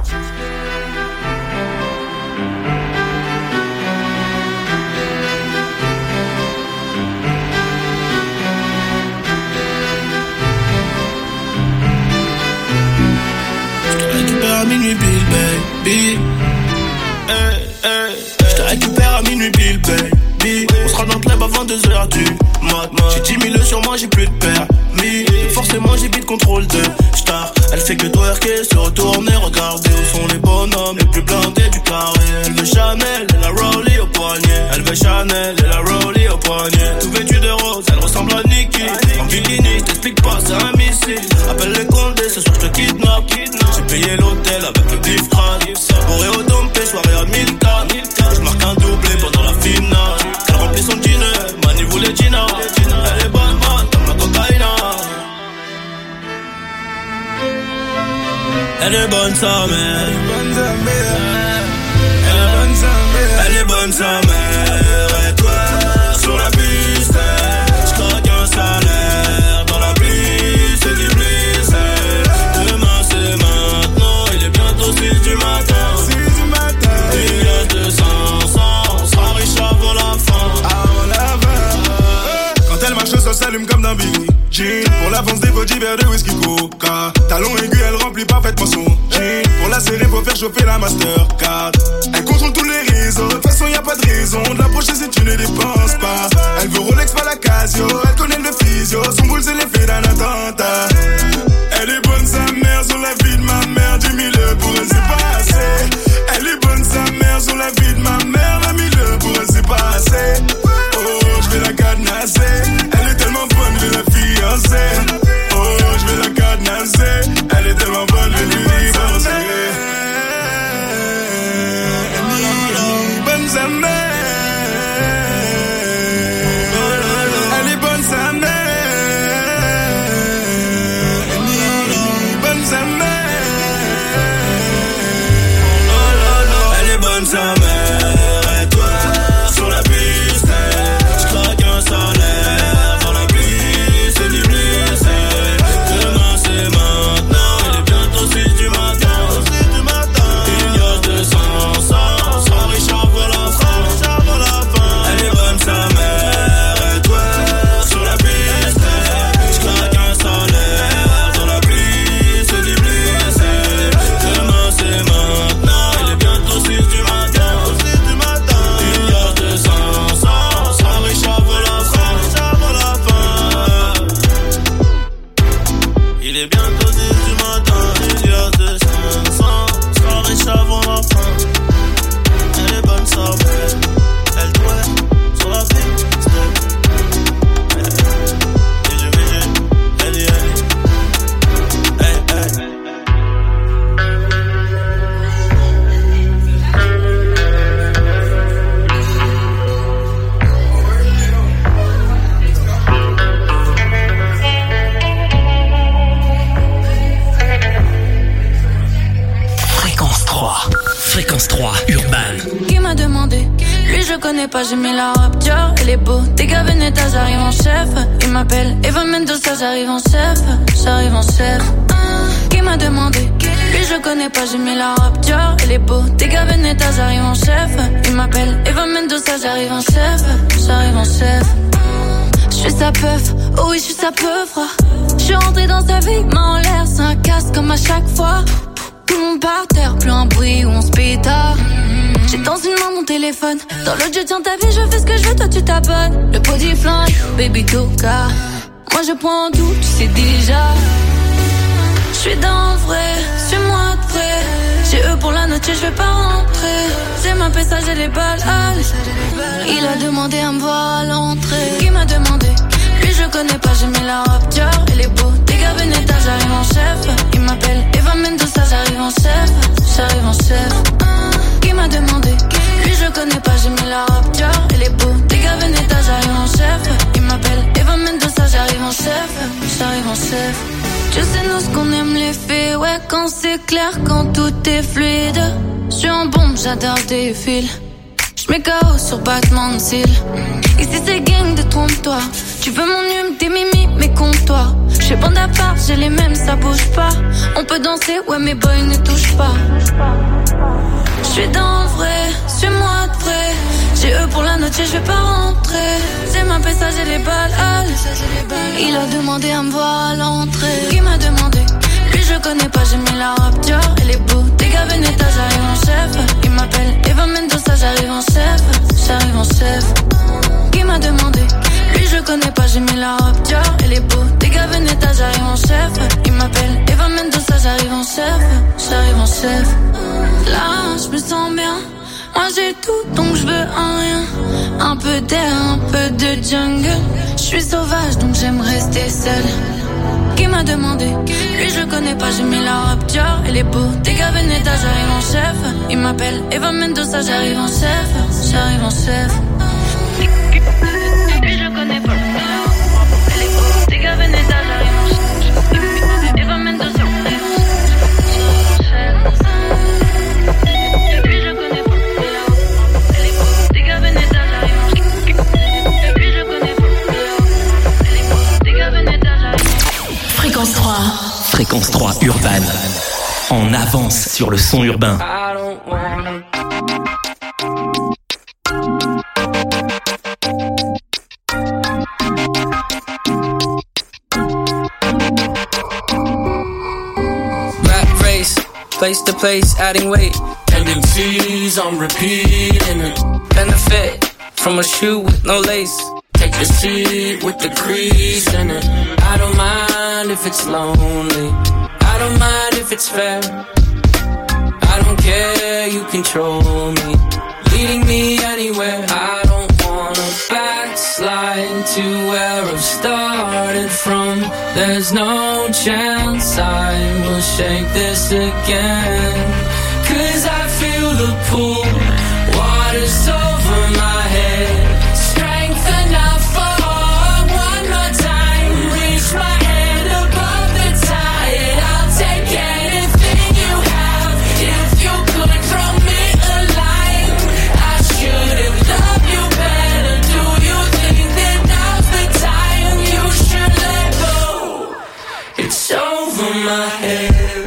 À minuit pile, baby. Hey, hey, je te récupère à minuit pile, baby. On sera dans le club à vingt-deux heures du mat. J'ai dix mille sur moi, j'ai plus de permis. Forcément, j'ai vite contrôle de star. Elle fait que twerker, se retourner, regarder où sont les bonhommes les plus blindés du carré. Elle veut Chanel, elle a Rollie au poignet. Elle veut Chanel, elle a Rollie au poignet. Tout vêtu de rose, elle ressemble à Nicki. En bikini, je t'explique pas, c'est un missile. Appelle les condés, ce soir je te kidnappe. J'ai payé l'hôtel avec le bif crade. Bourré au dompé, soirée à mille cas. Je marque un doublé pendant la finale. Elle remplit son dîner, Mani voulait Gina. Elle est bonne, bonne, comme la cocaïna. Elle est bonne sa mère. Elle est bonne sa mère. Et toi, sur la piste, j'craque un salaire. Dans la pluie, c'est du bliss. Demain c'est maintenant, il est bientôt six du matin. Il y a deux cents, on sera riche avant la fin. Quand elle marche, ça s'allume comme d'un Billie Jean. Pour l'avance des body verres de whisky coca. Talon aigu, elle remplit parfaitement son jean. Pour la serrer, faut faire chauffer la Mastercard. Elle contrôle tous les réseaux, de toute façon y a pas de raison de l'approcher si tu ne dépenses pas. Elle veut Rolex, pas la Casio. Elle connaît le physio, son boule c'est l'effet d'un attentat. Elle est bonne sa mère, sur la vie de ma mère. Dix mille pour elle c'est pas assez. Elle est bonne sa mère, sur la vie de ma mère. Vingt mille pour elle c'est pas assez. Oh, je vais la cadenasser. Elle est tellement bonne, je vais la fiancer. Oh, je vais la cadenasser. Elle est tellement bonne, je vais lui divorcer. Elle est bonne sa mère. Elle est bonne sa mère. Sa mère et toi sur la piste, j'craque un salaire. Dans la pluie, c'est du bliss. Demain c'est maintenant, il est bientôt six du matin. Il y a deux cents, on sera riche avant la fin. Elle est bonne sa mère et toi sur la piste, j'craque un salaire. Dans la pluie, c'est du bliss. Demain c'est maintenant, il est bientôt six du matin. Il est bientôt dix du matin, il y a deux cents, on sera riche avant la fin. Elle est bonne sa mère, elle doit sur la piste. Et je vais dire, elle y est, hey, hey. Fréquence trois, Urban. Qui m'a demandé? Lui je connais pas, j'ai mis la rap Dior. Elle est beau, t'es gars Veneta, j'arrive en chef. Il m'appelle Eva Mendoza, j'arrive en chef. J'arrive en chef. Qui m'a demandé? Lui je connais pas, j'ai mis la rap Dior. Elle est beau, t'es gars Veneta, j'arrive en chef. Il m'appelle Eva Mendoza, j'arrive en chef. J'arrive en chef. Je suis sa peuf, oh oui je suis sa peuf. Je suis rentré dans sa vie, main en l'air, c'est un casse comme à chaque fois. Tout le monde par terre, plus un bruit où on se pétard. J'ai dans une main mon téléphone, dans l'autre je tiens ta vie, je fais ce que je veux, toi tu t'abonnes. Le body flingue, baby toka. Moi je prends tout, tu sais déjà. Je suis dans le vrai, suis-moi de près. J'ai eux pour la note, je vais pas rentrer. J'ai ma pêche, j'ai les balles, allez. Il a demandé à me voir à l'entrée. Qui m'a demandé? Lui je connais pas, j'ai mis la rap Dior. Elle est beau, t'es gars Veneta, j'arrive en chef. Il m'appelle Eva Mendoza, j'arrive en chef. J'arrive en chef. Qui m'a demandé? Lui je connais pas, j'ai mis la robe Dior. Elle est beau, des gars Veneta, j'arrive en chef. Il m'appelle Eva Mendoza, j'arrive en chef. J'arrive en chef. Tu sais nous ce qu'on aime les filles. Ouais, quand c'est clair, quand tout est fluide. J'suis en bombe, j'adore des fils. J'mets K O sur battement de cils. Ici c'est gang, détrompe-toi. Tu veux mon hume, tes mimi, mais compte-toi. J'fais bande à part, j'ai les mêmes, ça bouge pas. On peut danser, ouais mais boy ne touche pas. J'suis dans le vrai, suis-moi de près. J'ai eux pour la note, je vais pas rentrer. J'ai ma pesa, j'ai les balles, allez. Il a demandé à me voir à l'entrée. Qui m'a demandé? Lui je connais pas, j'ai mis la robe Dior. Elle est beau, des gars Veneta, j'arrive en chef. Il m'appelle Eva Mendoza, j'arrive en chef. J'arrive en chef. Qui m'a demandé? Lui je connais pas, j'ai mis la robe Dior. Elle est beau, des gars Veneta, j'arrive en chef. Il m'appelle Eva Mendoza, j'arrive en chef. J'arrive en chef. Là je me sens bien. Moi j'ai tout donc je veux un rien. Un peu d'air, un peu de jungle. Je suis sauvage donc j'aime rester seule. Qui m'a demandé? Lui je connais pas, j'ai mis la robe Dior. Elle est beau, des gars Veneta, j'arrive en chef. Il m'appelle Eva Mendoza, j'arrive en chef. J'arrive en chef. Lui je connais pas, elle est beau, des gars Veneta, j'arrive en chef. Eva Mendoza, j'arrive en chef. Lui je connais pas, elle est beau, des gars Veneta, j'arrive en chef. Lui je connais pas, elle est beau, des gars Veneta, j'arrive en chef. Fréquence trois. Fréquence trois urbaine. En avance sur le son urbain. Rap race, place to place, adding weight. And M Cs on repeat in it. Benefit from a shoe with no lace. Take the seat with the crease in it. I don't mind if it's lonely. I don't mind if it's fair. I don't care, you control me, leading me anywhere. I don't wanna backslide to where I've started from. There's no chance I will shake this again. Cause I feel the pull, water's over my head. Strength enough for one more time. Reach my hand above the tide. I'll take anything you have. If you could throw me a line, I should have loved you better. Do you think that now's the time you should let go? It's over my head.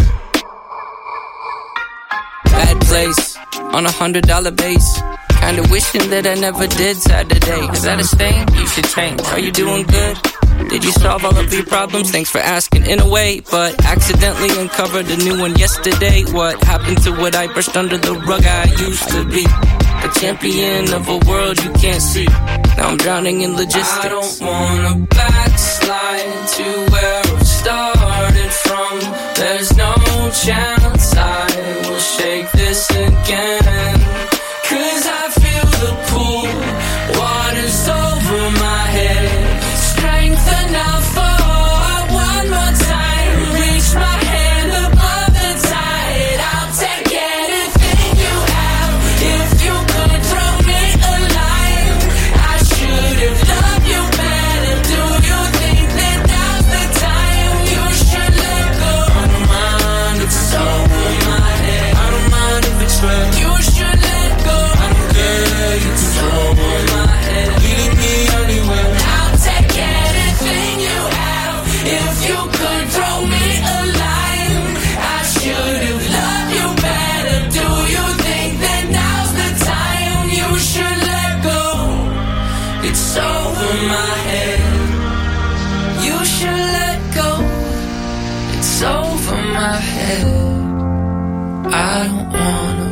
Bad place on a hundred dollar base. Kinda wishing that I never did Saturday. Is that a stain? You should change. Are you doing good? Did you solve all of your problems? Thanks for asking in a way, but accidentally uncovered a new one yesterday. What happened to what I brushed under the rug I used to be? The champion of a world you can't see. Now I'm drowning in logistics. I don't wanna backslide to where I've started from. There's no chance I will shake this again. Cause I feel the pull, water's over my head. Strength enough for one more time. Reach my hand above the tide. I'll take anything you have. If you could throw me a line, I should have loved you better. Do you think that now's the time you should let go? I don't mind if it's over my head. I don't mind if it's red. You should let go. I don't care, you control my head. Leading me anywhere. I'll take anything you have. If you could throw me a line, I should have loved you better. Do you think that now's the time you should let go? It's over my head. You should let go. It's over my head. I don't wanna.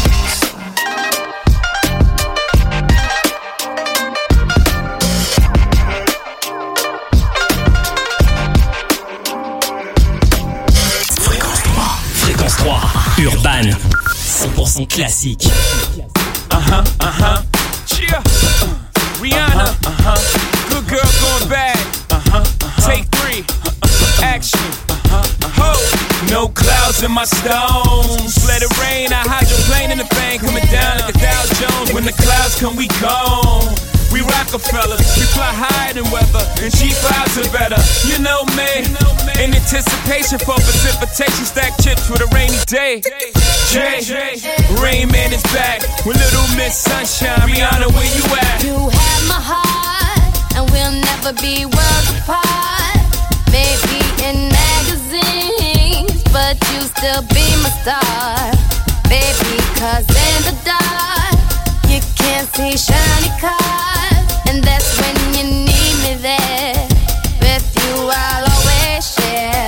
Fréquence trois, urbaine, cent pour cent classique. Uh-huh, uh-huh. Cheer. Uh, Rihanna. Uh-huh, uh-huh. Good girl going bad. Uh-huh, uh-huh. Take three. Uh-huh, action. Uh-huh, uh-huh. Ho. No clouds in in my stones. Let it rain, I hydroplane in the bank, coming down like a Dow Jones. When the clouds come, we gone. We Rockefellers, we fly higher than weather, and cheap vibes are better. You know me, in anticipation for precipitation, stack chips with a rainy day. Jay, Rain Man is back with Little Miss Sunshine. Rihanna, where you at? You have my heart, and we'll never be worlds apart. Maybe in magazines, but you still be my star. Baby, cause in the dark, you can't see shiny cars, and that's when you need me there. With you I'll always share.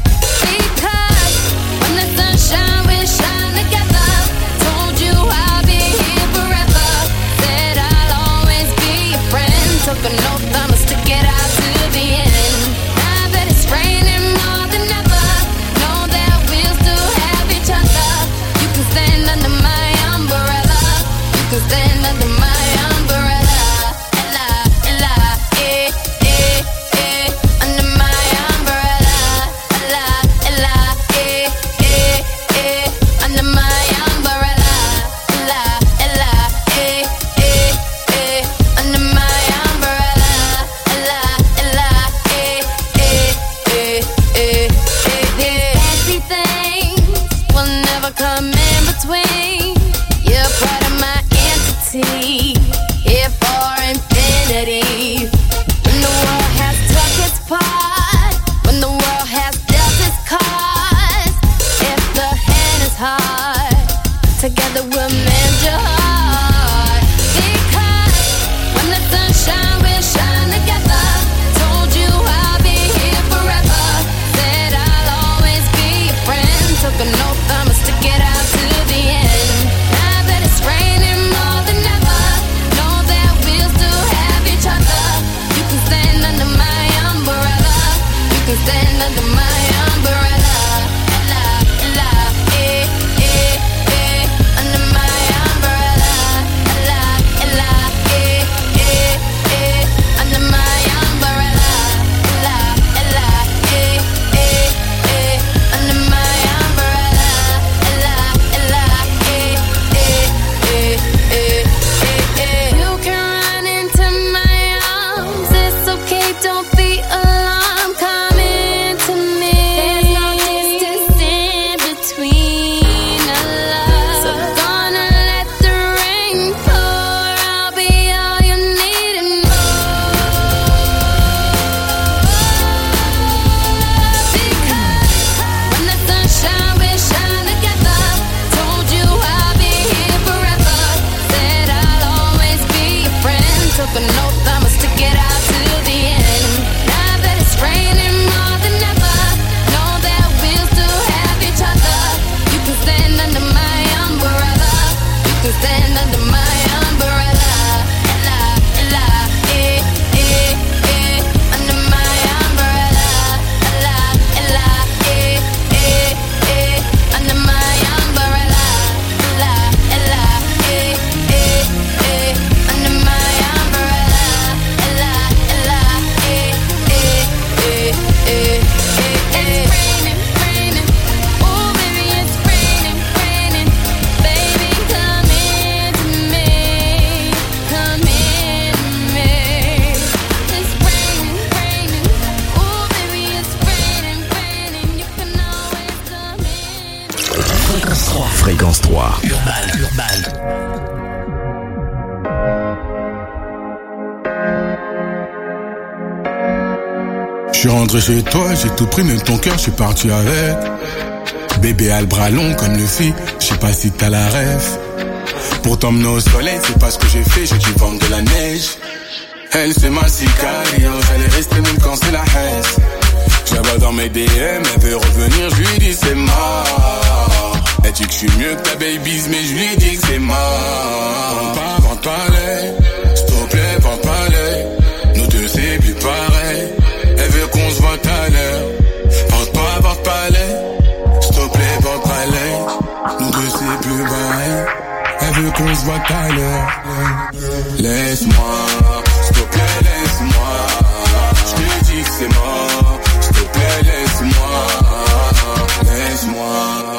Because when the sunshine will shine together, told you I'll be here forever. Said I'll always be your friend. Took an oath I'ma stick it out to the end. Now that it's raining more than ever, know that we'll still have each other. You can stand under my umbrella. You can stand under my umbrella. Ella, Ella, eh, eh, eh. Under my umbrella. Ella, Ella, eh, eh, eh. Under my umbrella. Ella, Ella, eh, eh, eh. Under my umbrella. Ella, Ella, eh, eh, eh, eh, eh, eh. Fancy things will never come in between. You're part of my entity, here for infinity. When the world has took its part, when the world has dealt its cards, if the hand is hard, together we'll mend your heart. Because when the sunshine will shine together, told you I'll be here forever. Said I'll always be your friend. Took an oath I'ma stick it out to the end. Now that it's raining more than ever, know that we'll still have each other. You can stand under my umbrella. You can stand under my umbrella. Ella, Ella, eh, eh, eh. Under my umbrella. Ella, Ella, eh, eh, eh. Under my umbrella. Ella, Ella, eh, eh, eh. Under my umbrella. Ella, Ella, eh, eh, eh, eh, eh, eh. You can run into my arms. It's okay, don't be alarmed. Come into me. There's no distance in between our love. So gonna let the rain pour. I'll be all you need and more. Because when the sunshine will shine together, told you I'll be here forever. Said I'll always be your friend. Took an oath I'ma stick it out to the end. Now that it's raining more than ever, know that we'll still have each other. You can stand under my umbrella. You can stand under my umbrella. Ella, Ella, eh, eh, eh. Under my umbrella. Ella, Ella, eh, eh, eh. Under my umbrella. Ella, Ella, eh, eh, eh. Under my umbrella. Ella, Ella, eh, eh, eh, eh, eh, eh. It's raining, raining. Oh, baby, it's raining, raining. Baby, come into me. Come into me. It's raining, raining. Oh, baby, it's raining, raining. You can always come in. Fréquence trois. Urban, Urban. Je suis rentré chez toi, j'ai tout pris, même ton cœur, je suis parti avec. Bébé a le bras long comme le fit, je sais pas si t'as la ref. Pour t'emmener au soleil, c'est pas ce que j'ai fait, j'ai dû vendre de la neige. Elle c'est ma sicario, j'allais rester même quand c'est la haine. Je la vois dans mes D M, elle veut revenir, je lui dis c'est mort. Elle dit que je suis mieux que ta babies, mais je lui dis que c'est mort. Vente pas, vente pas l'œil, s'il te plaît, vente pas l'œil. Nous deux c'est plus pareil, elle veut qu'on se voit à l'heure. Vente pas, vente pas l'œil, s'il te plaît, vente pas l'œil. Nous deux c'est plus pareil, elle veut qu'on se voit à l'heure. Laisse-moi, s'il te plaît, laisse-moi. Je te dis que c'est mort, s'il te plaît, laisse-moi. Laisse-moi.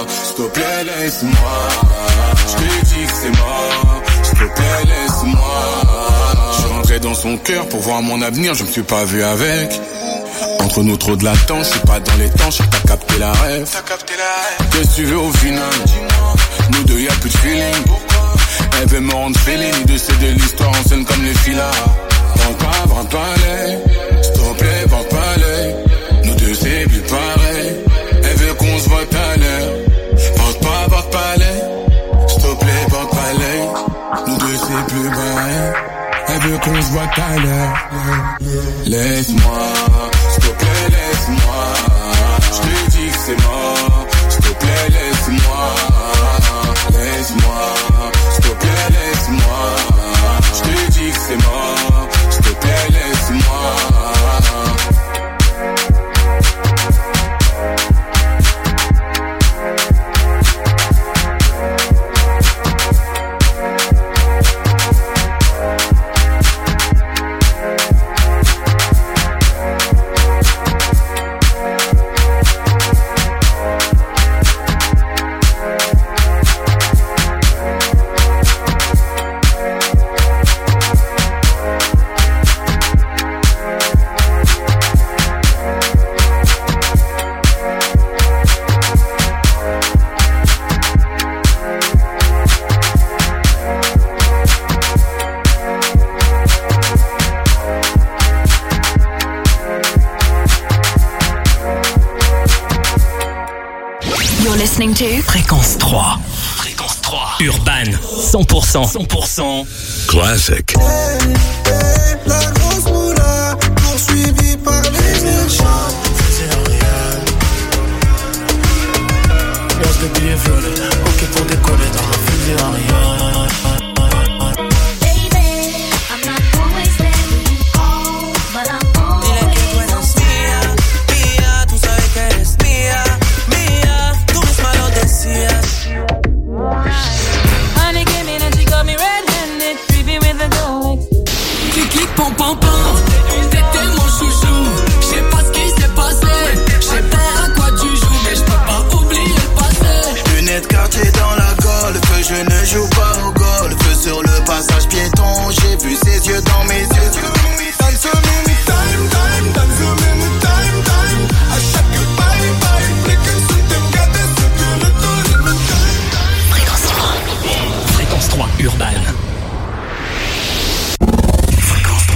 son cœur pour voir mon avenir, je me suis pas vu avec. Entre nous trop de latence, je suis pas dans les temps, je sais t'as capté la rêve. Qu'est-ce que tu veux au final? Nous deux y'a plus de feeling. Elle veut me rendre fêlé, ni de céder l'histoire en scène comme les filas. Vente pas, vente pas l'œil, s'il te plaît, vente pas l'œil. Nous deux c'est plus pareil. Elle veut qu'on se voit tout à l'heure. Vente pas, vente pas l'œil, s'il te plaît, vente pas l'œil. Nous deux c'est plus pareil. Elle veut qu'on se voit tout à l'heure. Laisse-moi, s'il te plaît, laisse-moi. Je te dis que c'est mort. S'il te plaît, laisse-moi. Laisse-moi, s'il te plaît, laisse-moi. Je te dis que c'est mort. S'il te plaît, laisse-moi. Listening to Fréquence trois. Fréquence trois. Urban. cent pour cent. cent pour cent. Classic. Hey, hey, la grosse moula, poursuivie par les méchants. Faisait rien. Lance le billet violet, ok pour décoller dans ma fusée Ariane. Pom pom pom, t'es tellement chouchou.